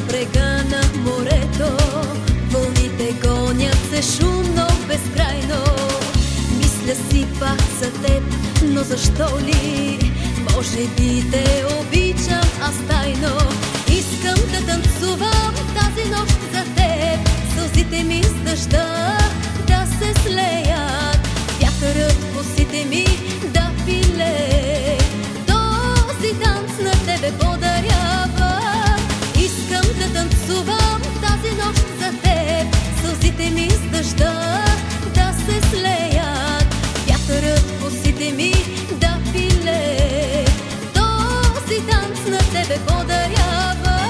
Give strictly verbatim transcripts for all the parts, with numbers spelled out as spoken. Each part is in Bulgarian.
брега на морето, вълните гонят се шумно, безкрайно. Мисля си пак за теб, но защо ли? Може би те обичам аз тайно. Искам да танцувам тази нощ за теб, сълзите ми с дъжда да се слеят, вятърът в косите ми да пилее. Този танц на тебе подарява. Искам да танцувам тази нощ за теб, сълзите ми с дъжда да се слеят, вятърът в косите ми да пилее. Този танц на тебе подарява.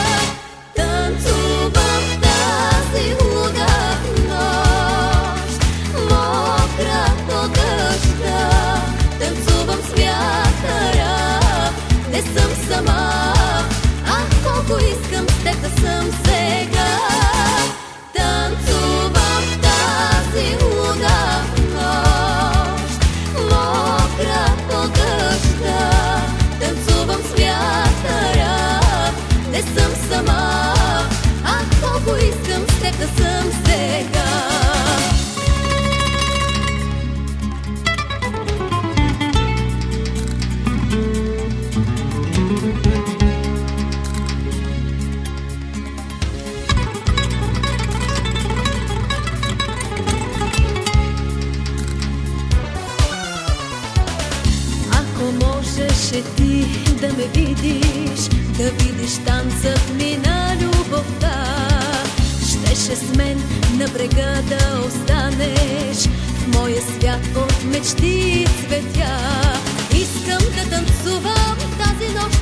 Танцувам тази луна нощ, мокра по дъжда. Танцувам с вятъра, не съм сама. Ах, колко искам с теб да съм сега. Танцувам тази луна нощ, мокра по дъжда. Танцувам с вятъра, не съм сама. Ах, колко искам с теб да съм сега. Ако можеше ти да ме видиш, да видиш танцът ми на любовта, щеше с мен на брега да останеш, в моя свят от мечти и цветя. Искам да танцувам тази нощ